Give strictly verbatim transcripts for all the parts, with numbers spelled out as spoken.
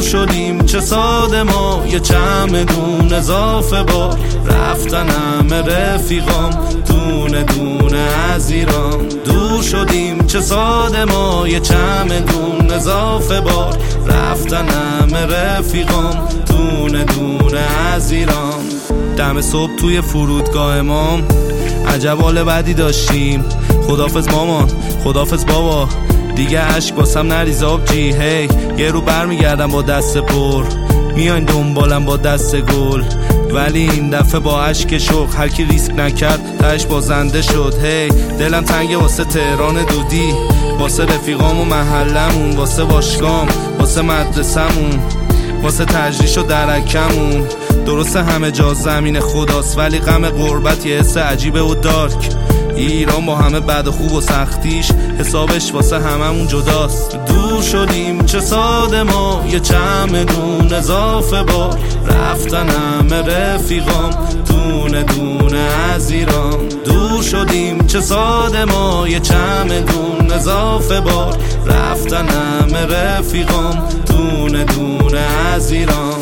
شدیم چه ساده ما، یه چمدون اضافه با رفتن همه رفیقام دونه دونه از ایران. دور شدیم چه ساده ما، یه چمدون اضافه با رفتن همه رفیقام دونه دونه از ایران. دم صبح توی فرودگاه ما عجب حال بدی داشتیم. خدافظ مامان، خدافظ بابا، دیگه عشق واسم نریز آبجی. هی یه رو برمیگردم با دست پر، میاین دنبالم با دست گل، ولی این دفعه با عشق شوق هر کی ریسک نکرد تهش بازنده شد. هی دلم تنگه واسه تهران دودی، واسه رفیقام و محلمون، واسه باشگام، واسه مدرسمون، واسه تجریش و درکمون. درسته همه جا زمین خداست، ولی غم غربت یه حس عجیبه و دارک. ایران با همه بد و خوب و سختیش حسابش واسه هممون جداست. دور شدیم چه ساده ما، یه چمدون اضافه با رفتن همه رفیقام دونه دونه از ایران. دور شدیم چه ساده ما، یه چمدون اضافه با رفتن همه رفیقام دونه دونه از ایران.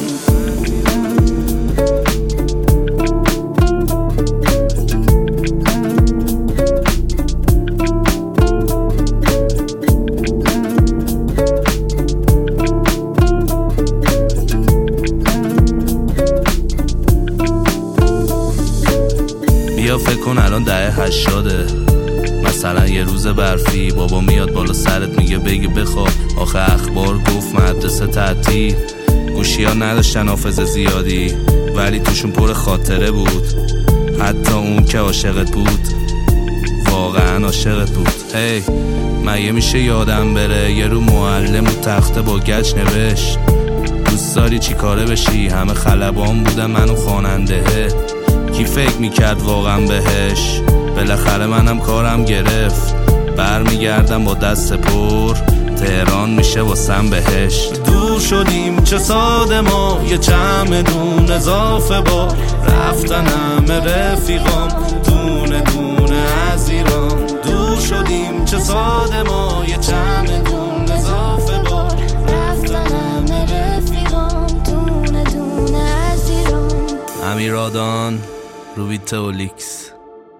بیا فکر کن الان دهه هشتاده، مثلا یه روز برفی، بابا میاد بالا سرت میگه بگی بخواب، آخه اخبار گفت مدرسه تعطیل. گوشی ها نداشتن حافظه زیادی، ولی توشون پر خاطره بود. حتی اون که عاشقت بود واقعا عاشقت بود. هی hey, مگه میشه یادم بره یه رو معلم و تخته با گچ نوشت دوست داری چی کاره بشی؟ همه خلبان بودن منو خواننده، کی فکر میکرد واقعا بهش؟ بالاخره منم کارم گرفت، برمیگردم با دست پر، تهران میشه واسم بهش. دور شدیم چه ساده ما، یه چمدون اضافه با رفتن همه رفیقام دونه دونه از ایران. دور شدیم چه ساده ما، یه چمدون اضافه با رفتن همه رفیقام دونه دونه از ایران. امیرادان، روبیته اولیکس.